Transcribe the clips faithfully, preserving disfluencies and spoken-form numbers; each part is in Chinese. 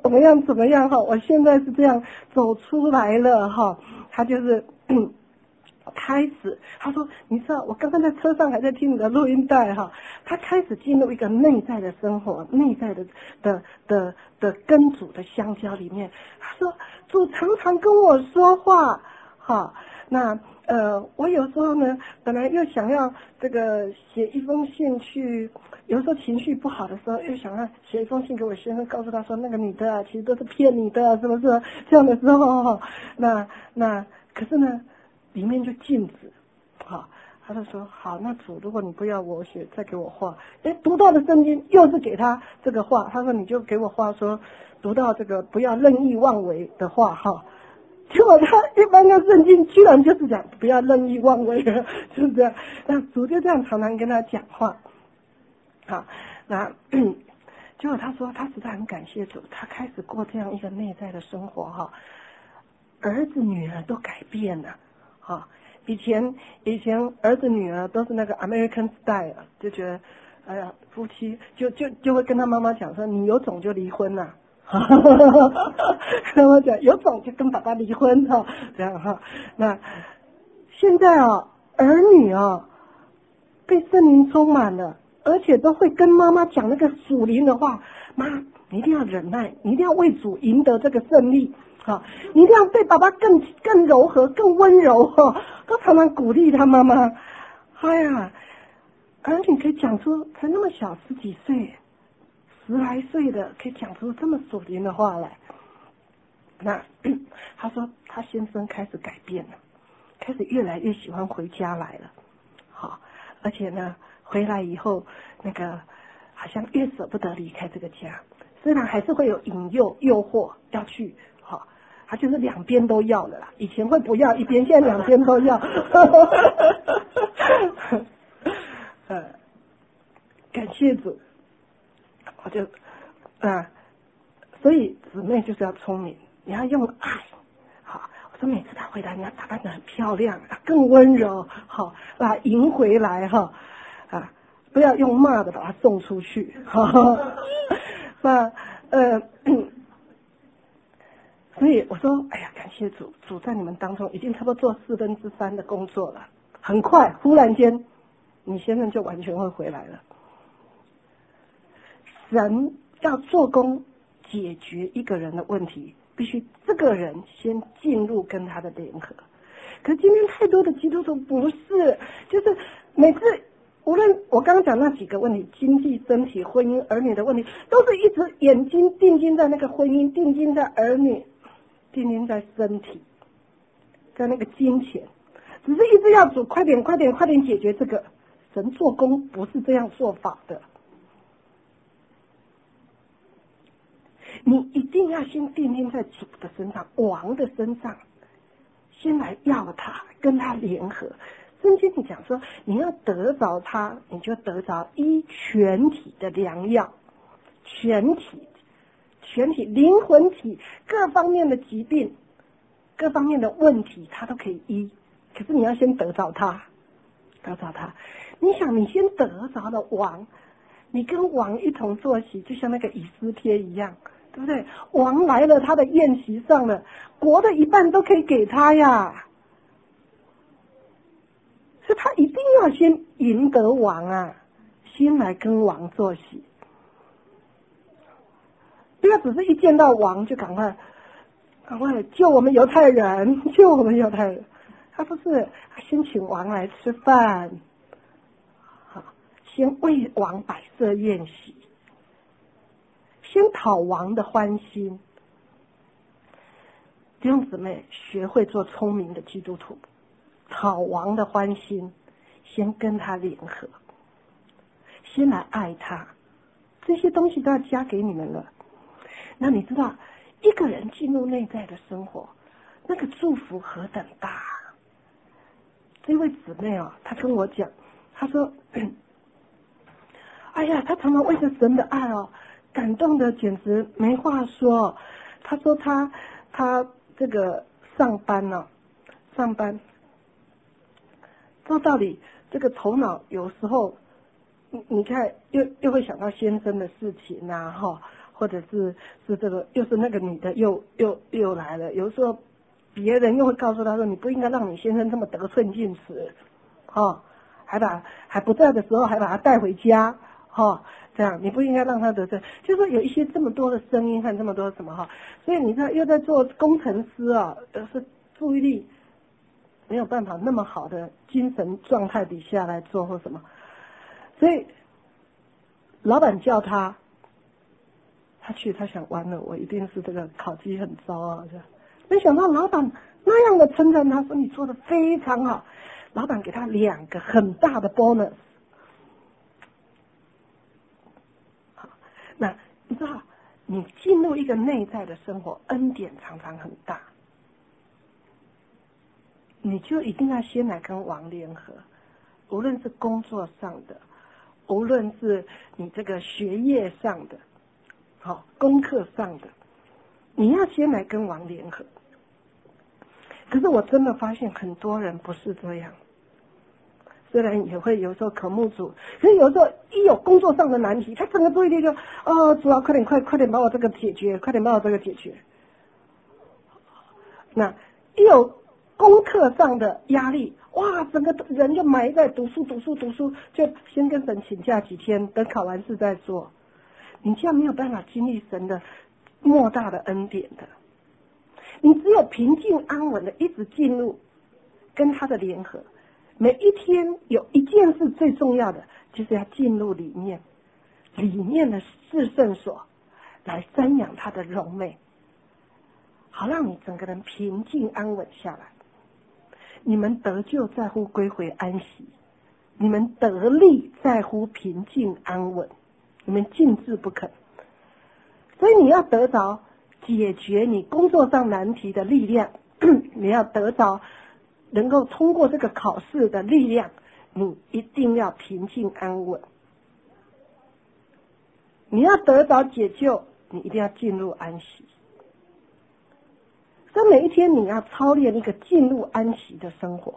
怎么样怎么样哈，我现在是这样走出来了哈。他就是开始，他说你知道我刚刚在车上还在听你的录音带哈，他开始进入一个内在的生活，内在的的的的跟主的相交里面。他说主常常跟我说话哈，那呃我有时候呢本来又想要这个写一封信去，有时候情绪不好的时候又想要写一封信给我先生，告诉他说那个女的啊其实都是骗你的啊，是不是这样的时候哈，那那可是呢里面就禁止，好，他就说好，那主如果你不要我写，再给我画。哎，读到的圣经又是给他这个画，他说你就给我画说，读到这个不要任意妄为的话哈。结果他一般的圣经居然就是讲不要任意妄为，就是这样。那主就这样常常跟他讲话，好，那结果他说他实在很感谢主，他开始过这样一个内在的生活哈，儿子女儿都改变了。啊，以前以前儿子女儿都是那个 American style， 就觉得，哎呀，夫妻就就就会跟他妈妈讲说，你有种就离婚呐、啊，跟我讲有种就跟爸爸离婚哈、啊，这样哈。那现在啊，儿女啊被圣灵充满了，而且都会跟妈妈讲那个属灵的话，妈，你一定要忍耐，你一定要为主赢得这个胜利。好，你一定要对爸爸更更柔和、更温柔哈，都常常鼓励他妈妈。哎呀，儿女可以讲出才那么小十几岁、十来岁的，可以讲出这么属灵的话来。那他说他先生开始改变了，开始越来越喜欢回家来了。好，而且呢，回来以后那个好像越舍不得离开这个家，虽然还是会有引诱、诱惑要去。他就是两边都要了啦，以前会不要一边，现在两边都要。呃，感谢主，我就啊，所以姊妹就是要聪明，你要用爱。好，我说每次他回来，你要打扮得很漂亮，更温柔，好，把他迎回来哈，啊，不要用骂的把他送出去，哈，那呃。所以我说，哎呀，感谢主，主在你们当中已经差不多做四分之三的工作了，很快，忽然间，你先生就完全会回来了。神要做工解决一个人的问题，必须这个人先进入跟他的联合。可今天太多的基督徒不是，就是每次无论我刚刚讲那几个问题，经济、身体、婚姻、儿女的问题，都是一直眼睛定睛在那个婚姻，定睛在儿女。定睛在身体，在那个金钱，只是一直要主快点快点快点解决这个。神做工不是这样做法的，你一定要先定睛在主的身上，王的身上，先来要他，跟他联合。圣经里讲说，你要得着他，你就得着医全体的良药，全体。全体灵魂体各方面的疾病，各方面的问题，他都可以医。可是你要先得着他，得着他。你想，你先得着了王，你跟王一同坐席，就像那个以斯帖一样，对不对？王来了，他的宴席上了，国的一半都可以给他呀。所以他一定要先赢得王啊，先来跟王坐席。不要只是一见到王就赶快赶快救我们犹太人，救我们犹太人。他不是，他先请王来吃饭，好，先为王摆设宴席，先讨王的欢心。弟兄姊妹，学会做聪明的基督徒，讨王的欢心，先跟他联合，先来爱他，这些东西都要加给你们了。那你知道一个人进入内在的生活，那个祝福何等大。这位姊妹哦，她跟我讲，她说哎呀，她常常为着神的爱哦感动的简直没话说。她说她她这个上班呢、哦、上班说到底这个头脑有时候你你看又又会想到先生的事情啊哈， 或者是是这个又是那个女的又又又来了，有时候别人又会告诉他说，你不应该让你先生这么得寸进尺，哦，还把还不在的时候还把他带回家，哦，这样你不应该让他得罪，就是说有一些这么多的声音和这么多什么哈，所以你看又在做工程师啊，呃是注意力没有办法那么好的精神状态底下来做或什么，所以老板叫他，他去他想完了，我一定是这个考绩很糟啊，这样没想到老板那样的称赞他说你做的非常好，老板给他两个很大的 bonus。那你知道，你进入一个内在的生活，恩典常常很大，你就一定要先来跟王联合，无论是工作上的，无论是你这个学业上的，好，功课上的，你要先来跟王联合。可是我真的发现很多人不是这样。虽然也会有时候科目组，可是有时候一有工作上的难题，他整个注意力就哦，主要快点快快点把我这个解决，快点把我这个解决。那一有功课上的压力，哇，整个人就埋在读书读书读书，就先跟神请假几天，等考完试再做。你这样没有办法经历神的莫大的恩典的。你只有平静安稳的一直进入跟他的联合。每一天有一件事最重要的，就是要进入里面，里面的至圣所，来瞻仰他的荣美，好让你整个人平静安稳下来。你们得救在乎归回安息，你们得力在乎平静安稳，你们静志不肯。所以你要得着解决你工作上难题的力量，你要得着能够通过这个考试的力量，你一定要平静安稳。你要得着解救，你一定要进入安息。所以每一天你要操练一个进入安息的生活。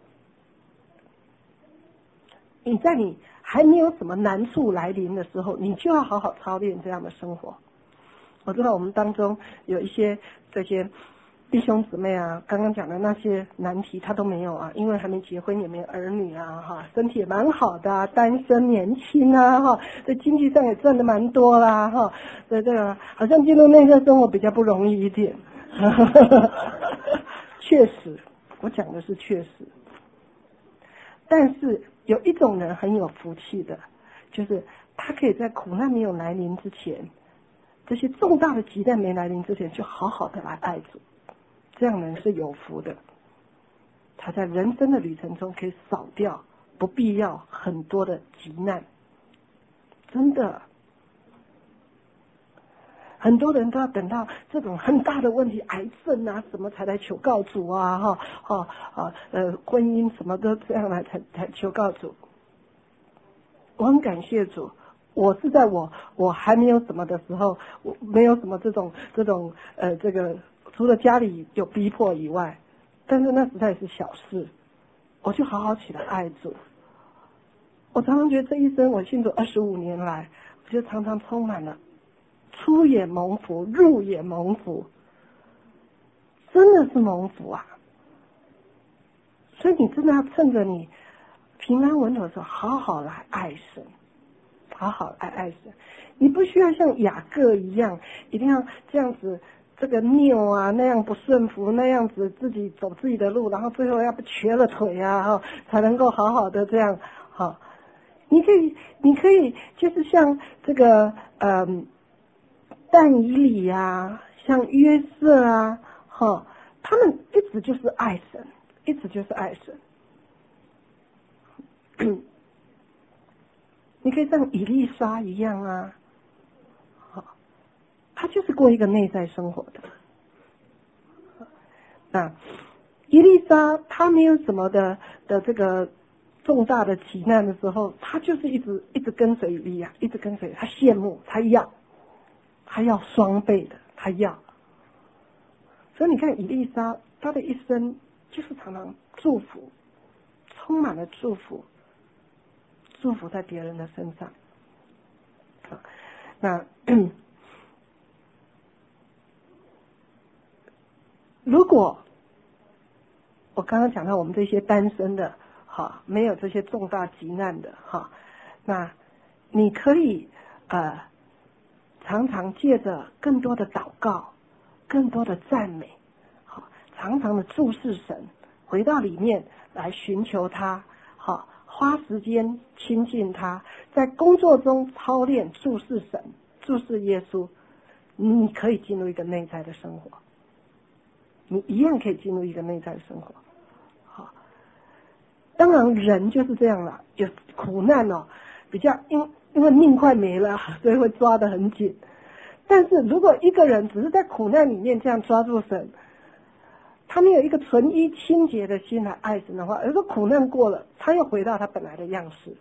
你在你还没有什么难处来临的时候，你就要好好操练这样的生活。我知道我们当中有一些这些弟兄姊妹啊，刚刚讲的那些难题他都没有啊，因为还没结婚也没有儿女啊，哈，身体也蛮好的、啊，单身年轻啊，哈，在经济上也赚的蛮多啦，哈，所以这个好像进入内在生活比较不容易一点。确实，我讲的是确实。但是有一种人很有福气的，就是他可以在苦难没有来临之前，这些重大的急难没来临之前，就好好的来爱主。这样的人是有福的，他在人生的旅程中可以扫掉不必要很多的急难。真的，很多人都要等到这种很大的问题，癌症啊什么才来求告主啊，哈，哈啊呃婚姻什么都这样来才才求告主。我很感谢主，我是在我我还没有什么的时候，我没有什么这种这种呃这个。除了家里有逼迫以外，但是那实在是小事，我就好好起来爱主。我常常觉得这一生我信主二十五年来，我就常常充满了出也蒙福，入也蒙福，真的是蒙福啊！所以你真的要趁着你平安稳妥的时候，好好来爱神，好好爱爱神。你不需要像雅各一样，一定要这样子。这个拗啊，那样不顺服，那样子自己走自己的路，然后最后要不瘸了腿啊，哈，才能够好好的这样，哈。你可以，你可以就是像这个，嗯，但以理啊，像约瑟啊，哈，他们一直就是爱神，一直就是爱神。你可以像以利沙一样啊。他就是过一个内在生活的。那以利沙他没有什么的的这个重大的急难的时候，他就是一直一直跟随以利亚，一直跟随他，羡慕他要，他要双倍的，他要。所以你看以利沙他的一生就是常常祝福，充满了祝福，祝福在别人的身上。那如果我刚刚讲到我们这些单身的，哈，没有这些重大急难的，哈，那你可以呃常常借着更多的祷告，更多的赞美，好，常常的注视神，回到里面来寻求他，好，花时间亲近他，在工作中操练注视神，注视耶稣，你可以进入一个内在的生活，你一样可以进入一个内在的生活。好，当然人就是这样了，有苦难哦，比较因因为命快没了，所以会抓得很紧。但是如果一个人只是在苦难里面这样抓住神，他没有一个纯一清洁的心来爱神的话，而说苦难过了，他又回到他本来的样式。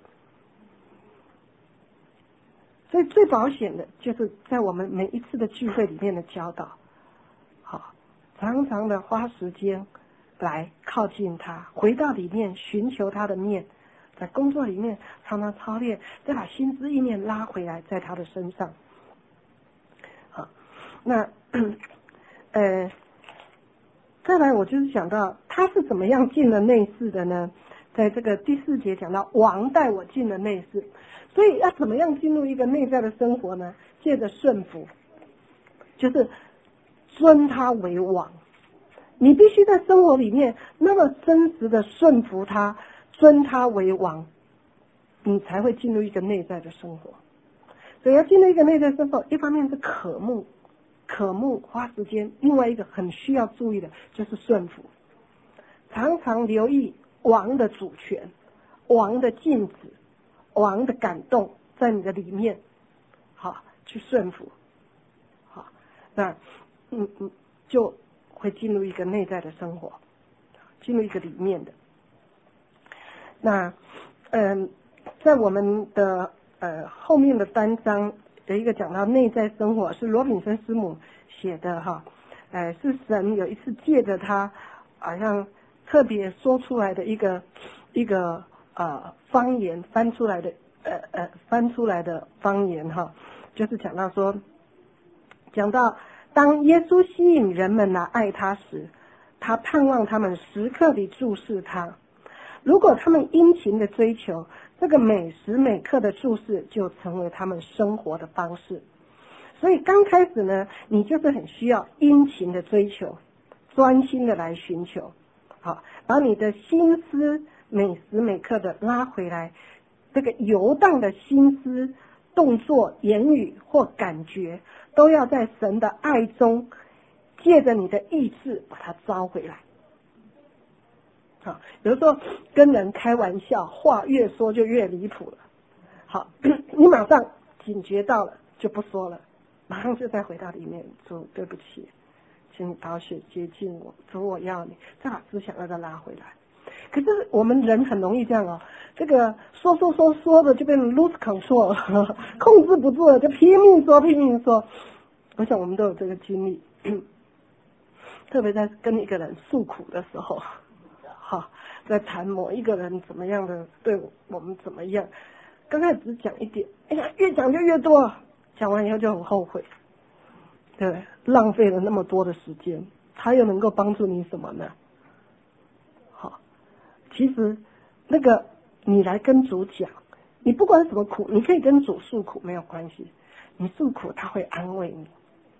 所以最保险的就是在我们每一次的聚会里面的教导，好，常常的花时间来靠近他，回到里面寻求他的面，在工作里面常常操练，再把心思意念拉回来在他的身上。好，那呃，再来我就是讲到他是怎么样进了内室的呢？在这个第四节讲到王带我进了内室，所以要怎么样进入一个内在的生活呢？借着顺服，就是尊他为王。你必须在生活里面那么真实的顺服他，尊他为王，你才会进入一个内在的生活。所以要进入一个内在生活，一方面是渴慕，渴慕花时间，另外一个很需要注意的就是顺服，常常留意王的主权，王的禁止，王的感动在你的里面，好，去顺服，好，那嗯嗯就会进入一个内在的生活，进入一个里面的。那嗯，在我们的呃后面的单章有一个讲到内在生活，是罗炳森师母写的哈，呃是神有一次借着他好像特别说出来的一个一个呃方言翻出来的呃呃翻出来的方言哈，就是讲到说，讲到当耶稣吸引人们来爱他时，他盼望他们时刻地注视他。如果他们殷勤的追求，这个每时每刻的注视就成为他们生活的方式。所以刚开始呢，你就是很需要殷勤的追求，专心的来寻求，好，把你的心思每时每刻的拉回来，这个游荡的心思、动作、言语或感觉，都要在神的爱中，借着你的意志把它招回来。好，有时候跟人开玩笑，话越说就越离谱了。好，你马上警觉到了，就不说了，马上就再回到里面，主对不起，请你保险接近我，主我要你，再把思想要再拉回来。可是我们人很容易这样哦，这个说说说说的就变成 lose control， 控制不住了，就拼命说拼命说。我想我们都有这个经历，特别在跟一个人诉苦的时候。好，在谈某一个人怎么样的对我们怎么样，刚开始只讲一点，哎呀，越讲就越多，讲完以后就很后悔，对，浪费了那么多的时间，他又能够帮助你什么呢？好，其实那个你来跟主讲，你不管什么苦，你可以跟主诉苦没有关系，你诉苦他会安慰你，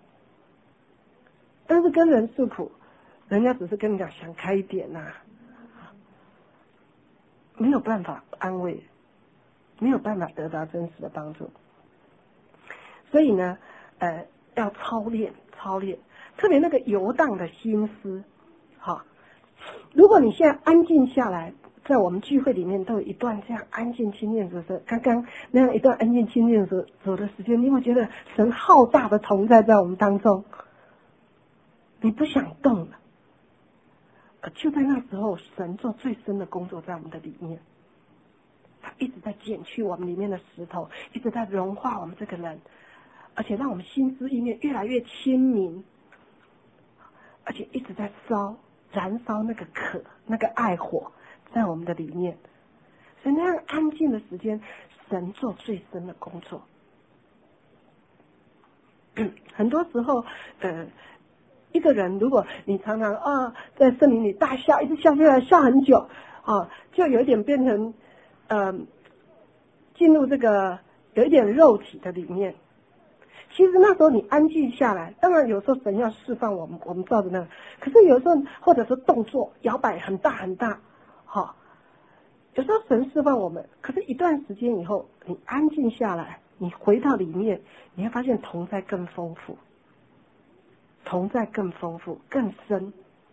但是跟人诉苦，人家只是跟你讲想开一点呐、啊。没有办法安慰，没有办法得到真实的帮助，所以呢，呃，要操练操练，特别那个游荡的心思，好，如果你现在安静下来，在我们聚会里面都有一段这样安静亲近的时候，刚刚那样一段安静亲近的时候走的时间，你会觉得神浩大的同在在我们当中，你不想动了。就在那时候，神做最深的工作在我们的里面，他一直在剪去我们里面的石头，一直在融化我们这个人，而且让我们心思意念越来越亲民，而且一直在烧燃烧那个渴那个爱火在我们的里面。所以那样安静的时间，神做最深的工作。很多时候呃一个人如果你常常啊在圣灵里大笑，一直笑笑笑很久啊，就有一点变成呃进入这个有一点肉体的里面。其实那时候你安静下来，当然有时候神要释放我们，我们照着那个。可是有时候或者是动作摇摆很大很大，好、哦，有时候神释放我们，可是一段时间以后，你安静下来，你回到里面，你会发现同在更丰富，同在更丰富更深，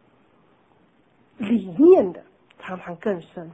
里面的常常更深。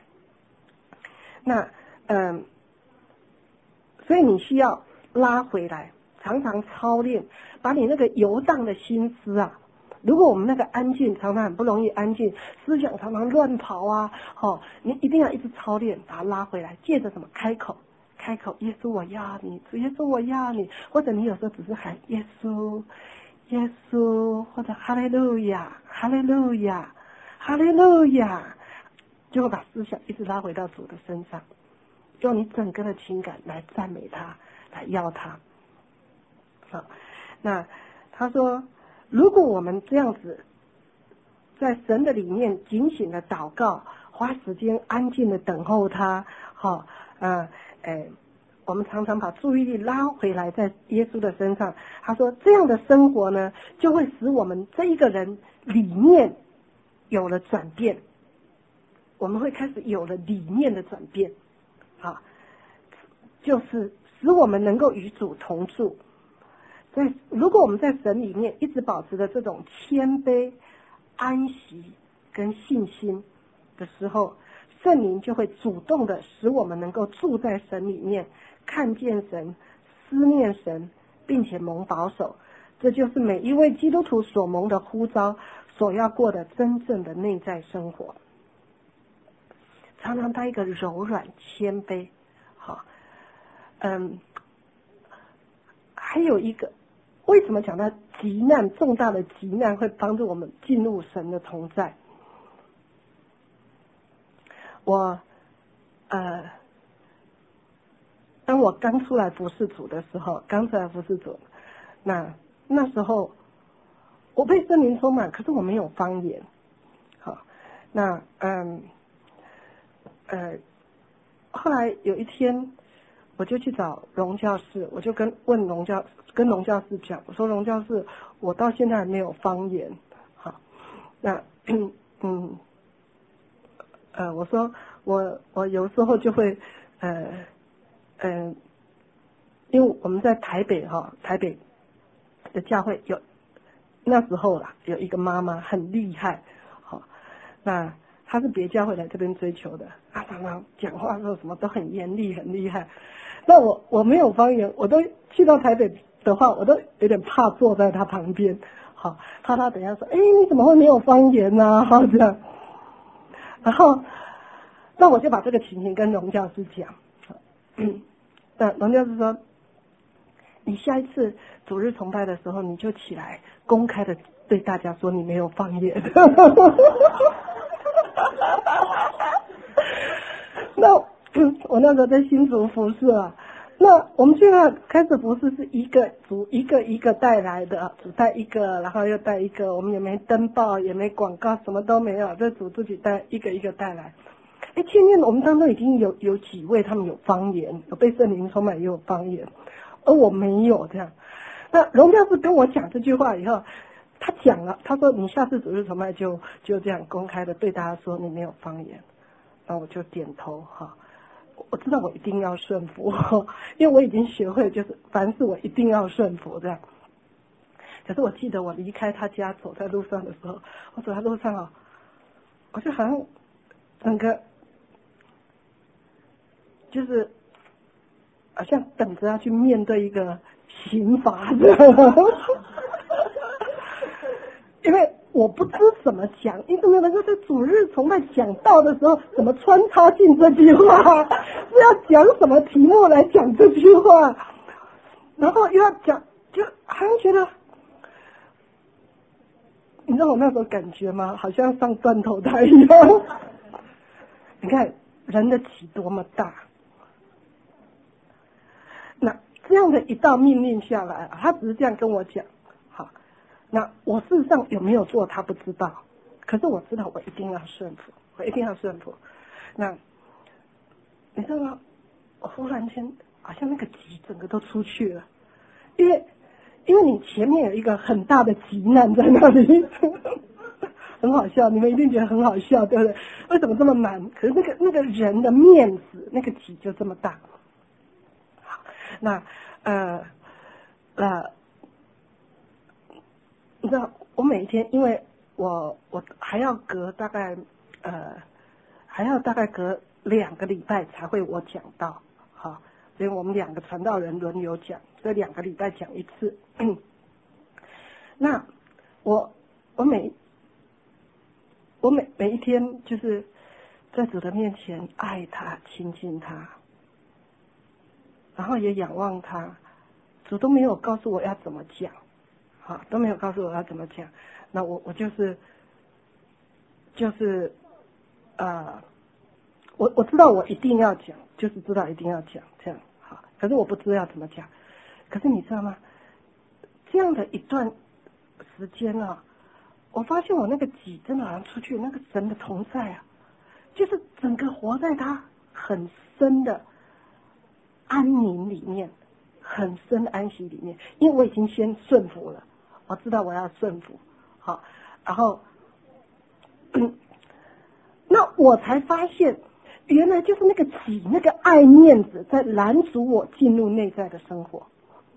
那嗯，所以你需要拉回来。常常操练，把你那个游荡的心思啊，如果我们那个安静常常很不容易安静，思想常常乱跑啊，哦，你一定要一直操练，把它拉回来，借着什么开口，开口，耶稣我要你，主耶稣我要你，或者你有时候只是喊耶稣，耶稣，或者哈利路亚，哈利路亚，哈利路亚，就会把思想一直拉回到主的身上，用你整个的情感来赞美他，来要他。好，那他说，如果我们这样子在神的里面警醒的祷告，花时间安静的等候他，好，呃，哎，我们常常把注意力拉回来在耶稣的身上。他说，这样的生活呢，就会使我们这一个人里面有了转变，我们会开始有了理念的转变，啊，就是使我们能够与主同住。在如果我们在神里面一直保持着这种谦卑、安息跟信心的时候，圣灵就会主动的使我们能够住在神里面，看见神、思念神，并且蒙保守。这就是每一位基督徒所蒙的呼召，所要过的真正的内在生活。常常带一个柔软、谦卑，好，嗯，还有一个。为什么讲到急难，重大的急难会帮助我们进入神的同在？我呃，当我刚出来服侍主的时候，刚出来服侍主，那那时候我被圣灵充满，可是我没有方言。好，那嗯呃，后来有一天，我就去找荣教士，我就跟问荣教跟荣教士讲，我说荣教士，我到现在还没有方言，好，那嗯嗯呃，我说我我有时候就会呃嗯、呃，因为我们在台北哈，台北的教会有那时候啦，有一个妈妈很厉害，好，那她是别教会来这边追求的，她常常讲话的时候什么都很严厉，很厉害。那我我没有方言，我都去到台北的话，我都有点怕坐在他旁边，好，怕他等一下说，哎，你怎么会没有方言呢、啊？好这样，然后，那我就把这个情形跟荣教师讲，嗯，那荣教师说，你下一次主日崇拜的时候，你就起来公开的对大家说你没有方言。那我那时候在新竹服侍啊，那我们现在开始服侍是一个组一个一个带来的，只带一个，然后又带一个，我们也没登报，也没广告，什么都没有，这组自己带一个一个带来。哎，今天我们当中已经有有几位他们有方言，有被圣灵充满也有方言，而我没有这样。那荣教师跟我讲这句话以后，他讲了，他说你下次主日崇拜就就这样公开的对大家说你没有方言。那我就点头哈，我知道我一定要顺服，因为我已经学会，就是凡事我一定要顺服这样。可是我记得我离开他家走在路上的时候，我走在路上啊，我就好像整个就是好像等着要去面对一个刑罚的，因为我不知怎么讲，你怎么能够在主日崇拜讲道的时候，怎么穿插进这句话？是要讲什么题目来讲这句话？然后又要讲，就好像觉得，你知道我那时候感觉吗？好像上断头台一样。你看人的体多么大，那这样的一道命令下来，他只是这样跟我讲，好， 那我事实上有没有做他不知道，可是我知道我一定要顺服，我一定要顺服。那你知道吗？我忽然间好像那个急整个都出去了，因为因为你前面有一个很大的急难在那里。很好笑，你们一定觉得很好笑，对不对？为什么这么难？可是那个那个人的面子，那个急就这么大。好，那呃呃，你知道，我每一天，因为我我还要隔大概呃还要大概隔两个礼拜才会我讲到，好，所以我们两个传道人轮流讲，这两个礼拜讲一次。那我我每我每每一天就是在主的面前爱他、亲近他，然后也仰望他。主都没有告诉我要怎么讲，好，都没有告诉我要怎么讲。那我我就是就是呃，我我知道我一定要讲，就是知道一定要讲这样好。可是我不知道怎么讲。可是你知道吗？这样的一段时间啊。我发现我那个己真的好像出去，那个神的同在啊，就是整个活在他很深的安宁里面，很深的安息里面。因为我已经先顺服了，我知道我要顺服，好，然后，嗯，那我才发现，原来就是那个己，那个爱面子，在拦阻我进入内在的生活，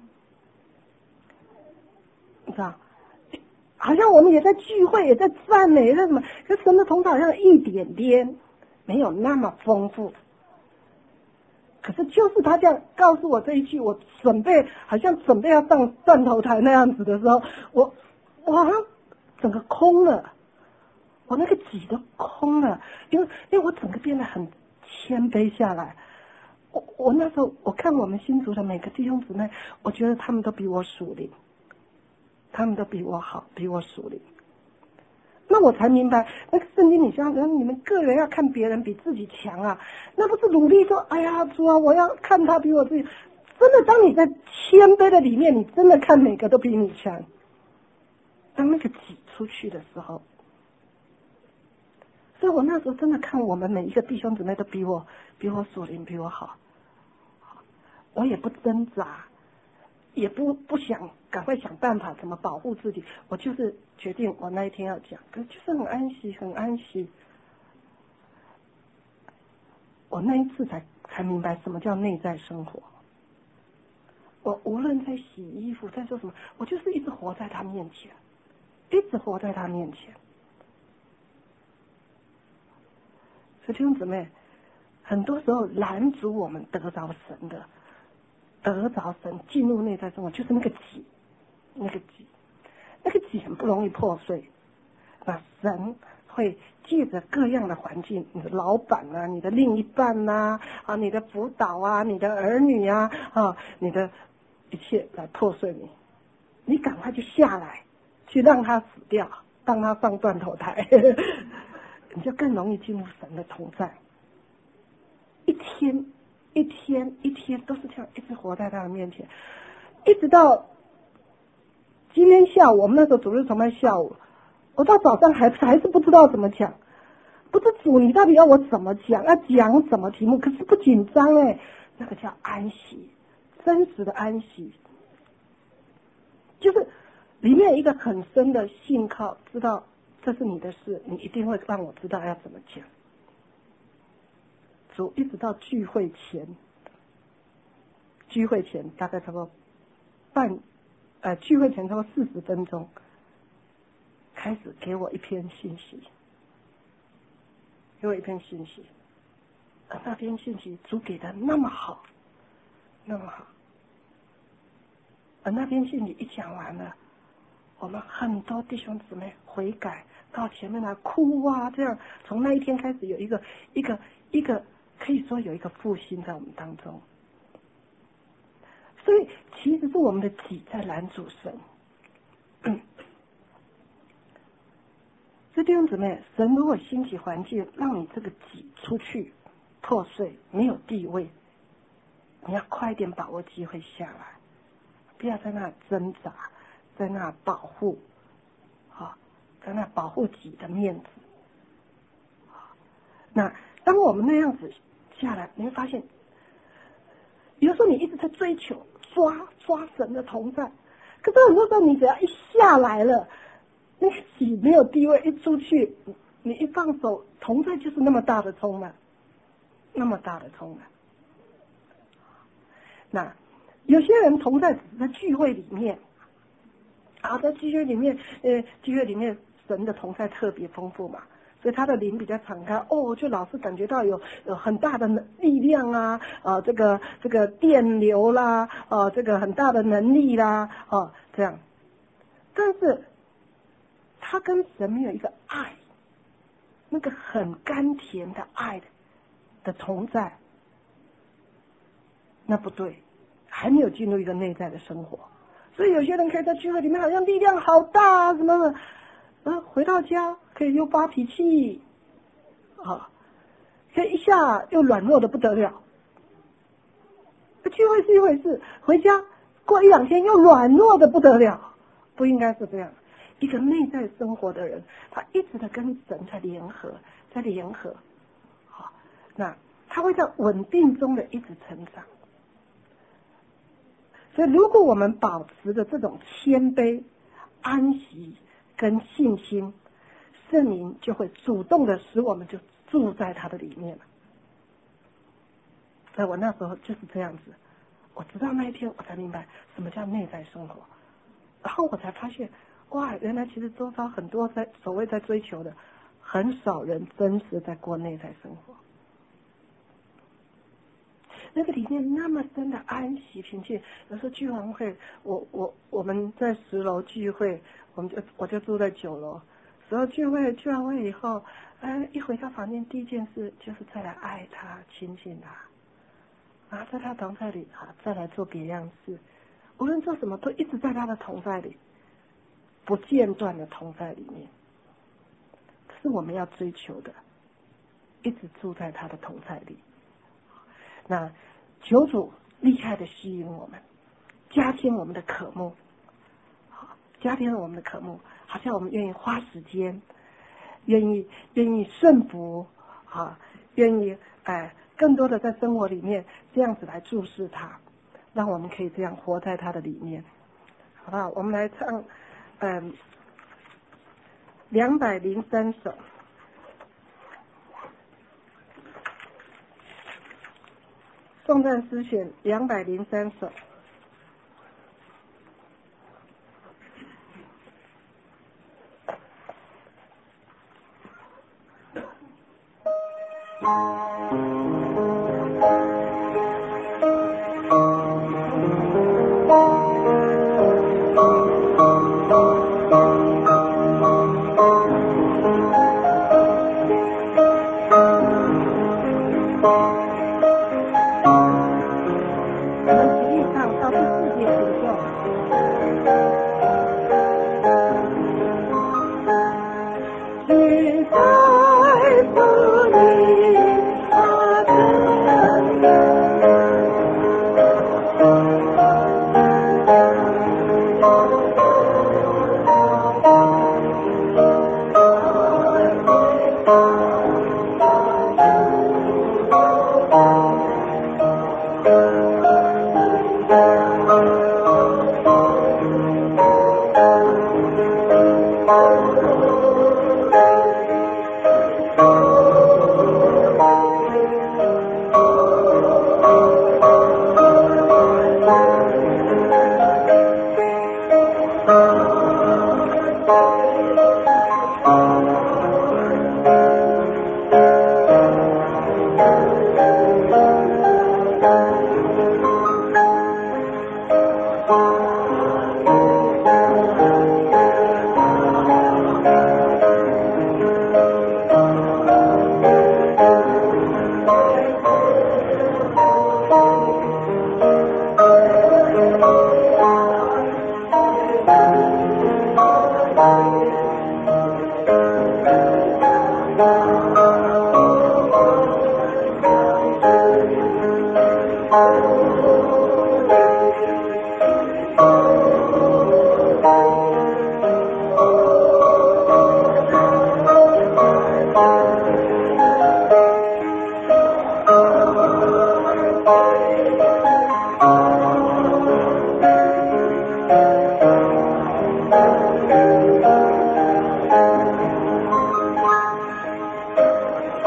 你知道？好像我们也在聚会，也在赞美，也在什么？可是神的同在好像一点点，没有那么丰富。可是就是他这样告诉我这一句，我准备好像准备要上断头台那样子的时候，我我好像整个空了，我那个己都空了，因为因为我整个变得很谦卑下来。我我那时候我看我们新族的每个弟兄姊妹，我觉得他们都比我属灵。他们都比我好，比我属灵。那我才明白，那个圣经里讲，你们个人要看别人比自己强啊，那不是努力说，哎呀主啊，我要看他比我自己。真的，当你在谦卑的里面，你真的看每个都比你强。当那个挤出去的时候，所以我那时候真的看我们每一个弟兄姊妹都比我比我属灵，比我好。我也不挣扎。也不不想赶快想办法怎么保护自己，我就是决定我那一天要讲，可是就是很安息，很安息。我那一次才才明白什么叫内在生活。我无论在洗衣服，在做什么，我就是一直活在他面前，一直活在他面前。所以弟兄姊妹，很多时候拦阻我们得着神的。得着神进入内在生活，就是那个己，那个己，那个己很不容易破碎。那神会借着各样的环境，你的老板啊，你的另一半呐、啊，啊，你的辅导啊，你的儿女啊，啊，你的一切来破碎你。你赶快就下来，去让他死掉，让他上断头台，你就更容易进入神的同在。一天。一天一天都是这样，一直活在他的面前，一直到今天下午，我们那时候主日崇拜下午，我到早上还还是不知道怎么讲，不知主你到底要我怎么讲，要讲什么题目？可是不紧张哎，那个叫安息，真实的安息，就是里面有一个很深的信靠，知道这是你的事，你一定会让我知道要怎么讲。主一直到聚会前，聚会前大概差不多半，呃，聚会前差不多四十分钟，开始给我一篇信息，给我一篇信息，而那篇信息主给的那么好，那么好，而那篇信息一讲完了，我们很多弟兄姊妹悔改到前面来哭啊，这样从那一天开始有一个一个一个。可以说有一个复兴在我们当中，所以其实是我们的己在拦阻神。嗯，所以弟兄姊妹，神如果兴起环境，让你这个己出去破碎，没有地位，你要快一点把握机会下来，不要在那挣扎，在那保护， 在那保护自己的面子。那当我们那样子下来，你会发现，有时候你一直在追求抓抓神的同在，可是很多时候你只要一下来了，那个己没有地位，一出去，你一放手，同在就是那么大的充满，那么大的充满。那有些人同在只是在聚会里面，啊，在聚会里面，呃，聚会里面神的同在特别丰富嘛，所以他的灵比较敞开，哦，就老是感觉到有有很大的力量啊，啊，这个这个电流啦，啊，这个很大的能力啦，啊，这样，但是他跟神没有一个爱，那个很甘甜的爱的的同在，那不对，还没有进入一个内在的生活。所以有些人可以在聚会里面好像力量好大啊什么的，啊，回到家可以又发脾气，啊，可以一下又软弱的不得了。聚会是一回事，回家过一两天又软弱的不得了，不应该是这样。一个内在生活的人，他一直的跟神在联合，在联合，好，那他会在稳定中的一直成长。所以如果我们保持着这种谦卑、安息跟信心，圣灵就会主动的使我们就住在他的里面了。所以我那时候就是这样子，我直到那一天我才明白什么叫内在生活，然后我才发现，哇，原来其实周遭很多在所谓在追求的，很少人真实在过内在生活。那个里面那么深的安息平静，有时候聚完会，我我我们在十楼聚会，我们就我就住在九楼。十楼聚会聚完会以后，哎，一回到房间，第一件事就是再来爱他、亲近他，啊，在他同在里啊，再来做别样事，无论做什么都一直在他的同在里，不间断的同在里面，是我们要追求的，一直住在他的同在里。那求主厉害的吸引我们，加添我们的渴慕，加添我们的渴慕，好像我们愿意花时间，愿意愿意顺服，啊，愿意哎更多的在生活里面这样子来注视他，让我们可以这样活在他的里面，好不好？我们来唱，嗯，两百零三首。颂赞诗选两百零三首。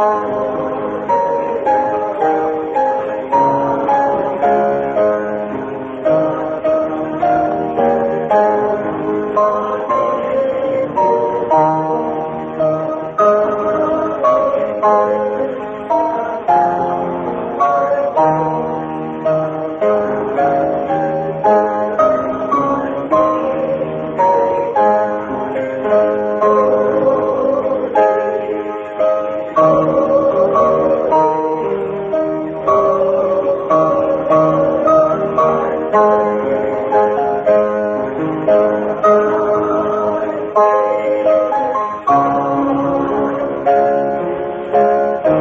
Thank you.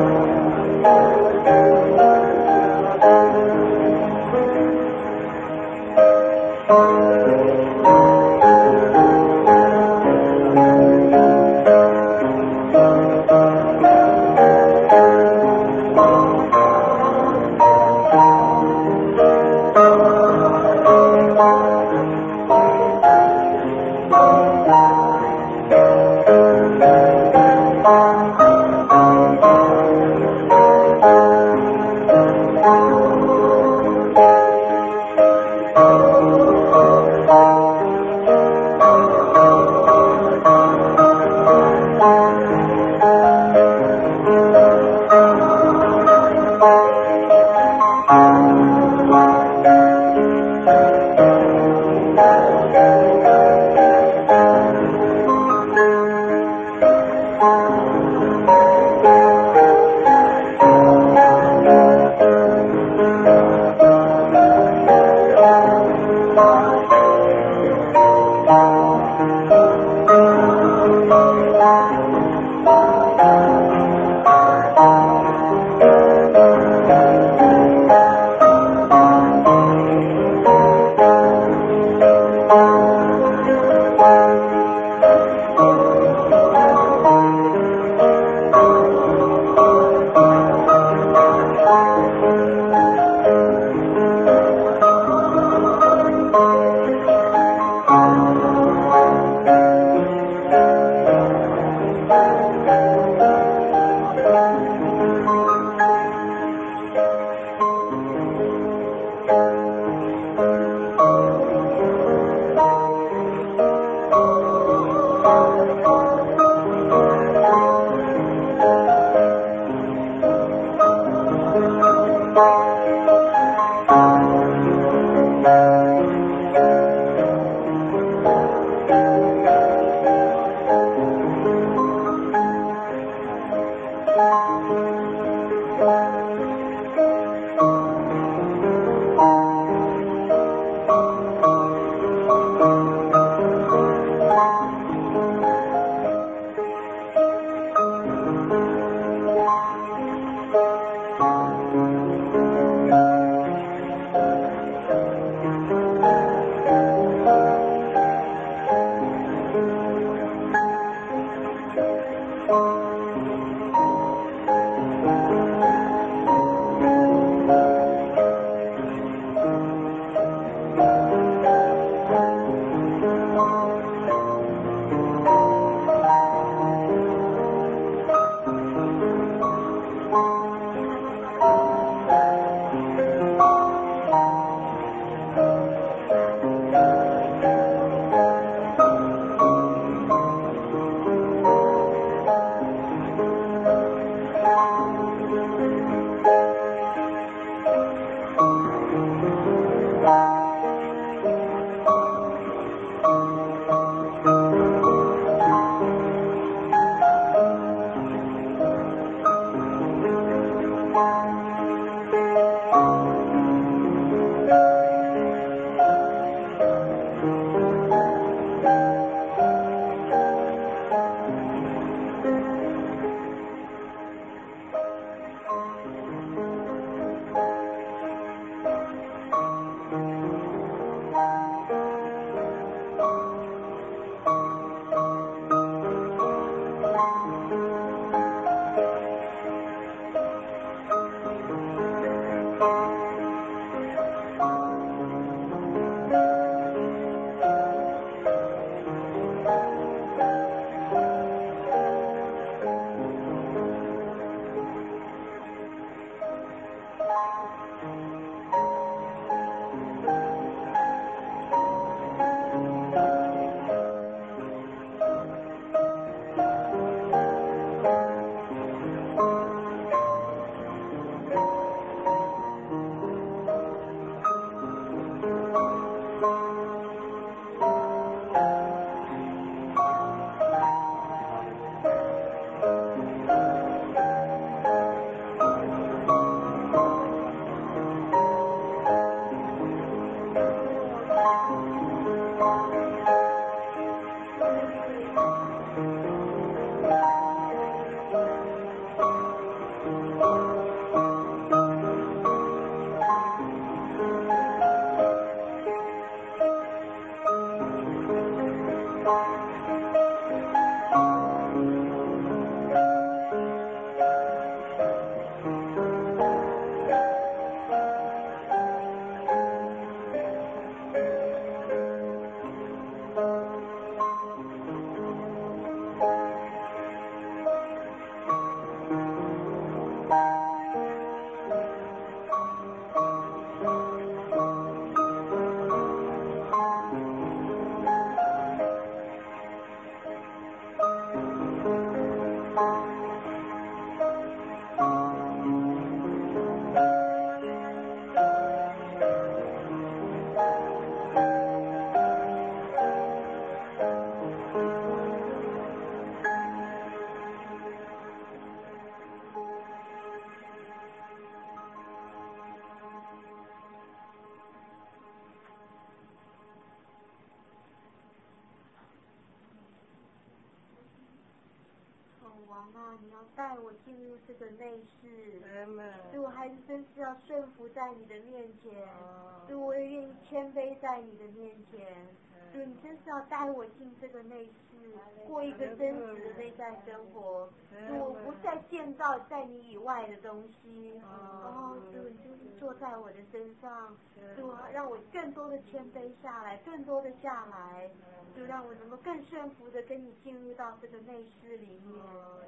王啊，你要带我进入这个内室， Amen。 主，我还是真是要顺服在你的面前，主， 哦， 我也愿意谦卑在你的面前，主，你真是要带我进这个内室，过一个真实的内在生活，主，我不再建造在你以外的东西，哦，主，你就是坐在我的身上，主，让我更多的谦卑下来，更多的下来，主，让我能够更顺服的跟你进入到这个内室里面。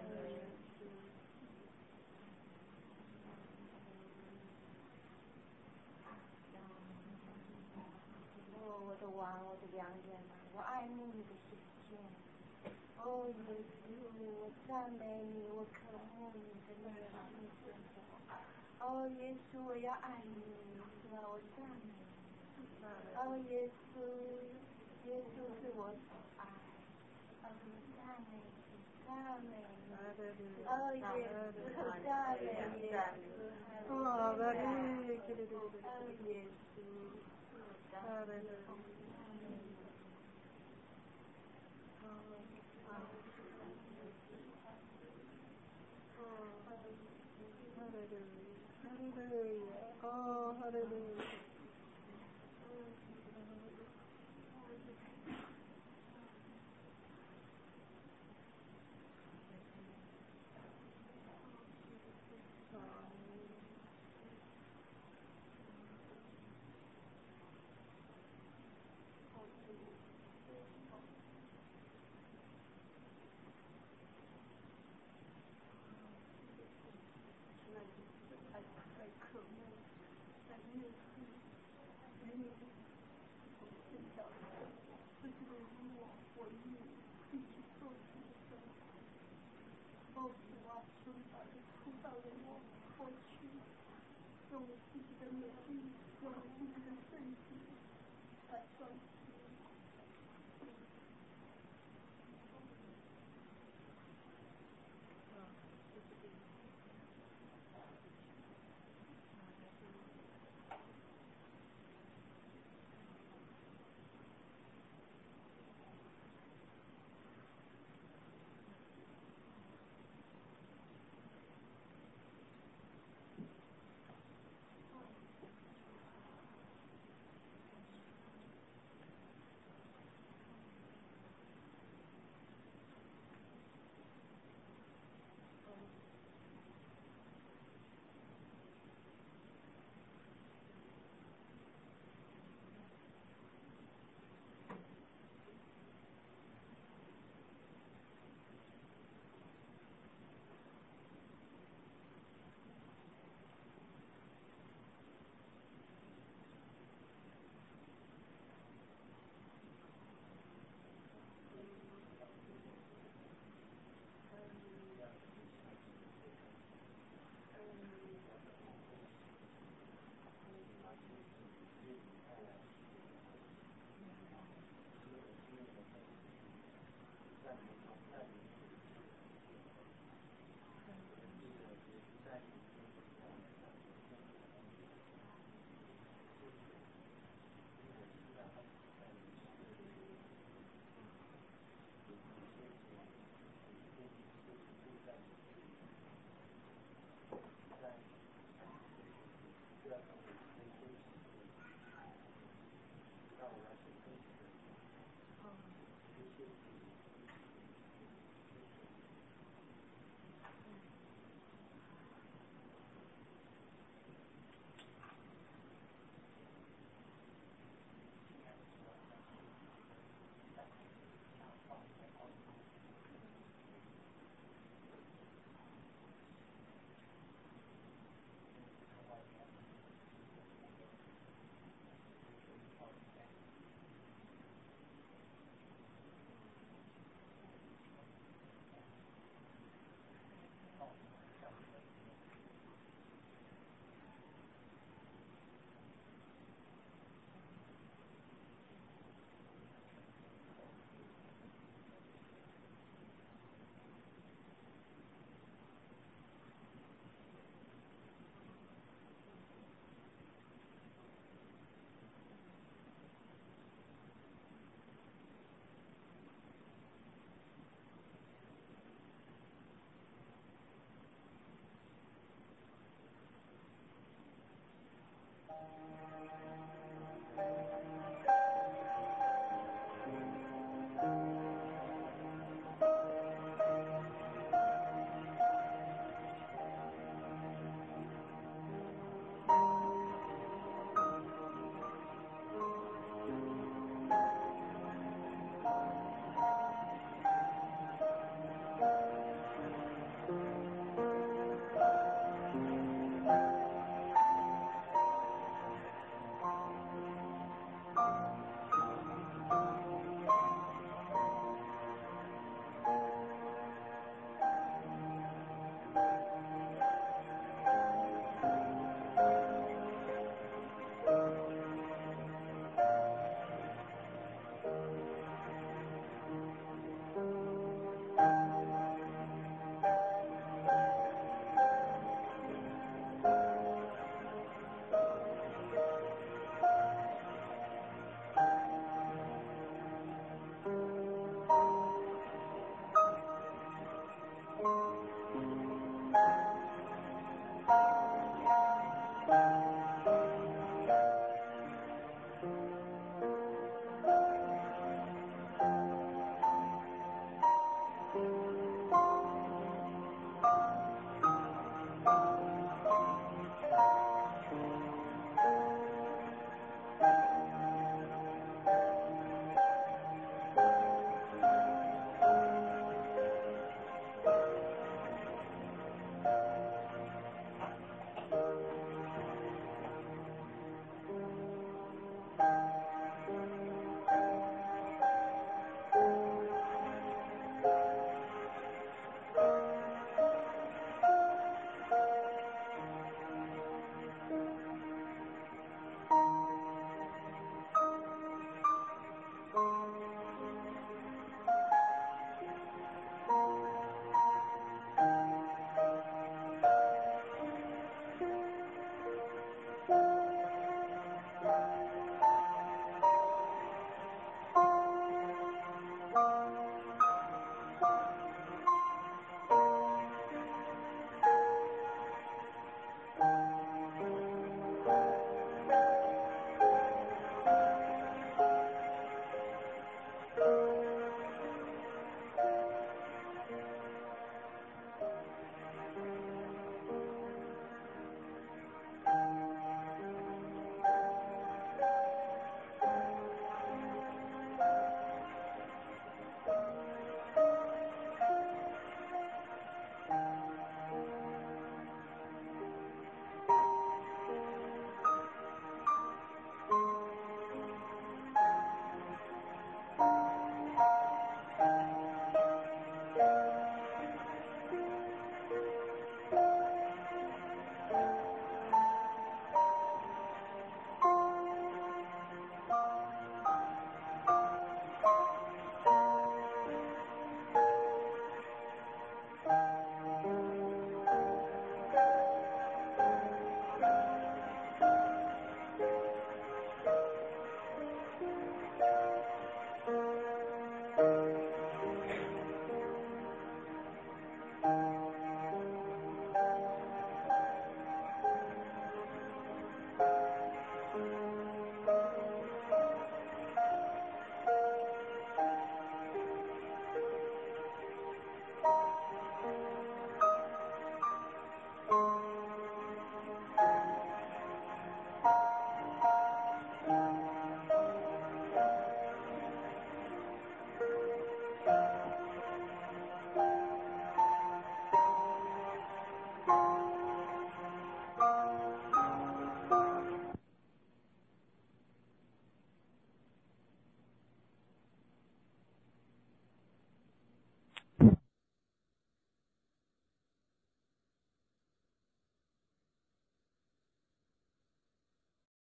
哦，我的王，我的良人啊，我爱慕你的显现。哦，耶稣，我赞美你，我渴慕你的那个生活。哦，耶稣，我要爱你，是吧？我赞美你。哦，耶稣，耶稣是我所爱。哦，赞美你，赞美你。哦，耶稣，赞美你。哦，对对对对对。哦，耶稣，赞美你。 Hallelujah. Oh, hallelujah.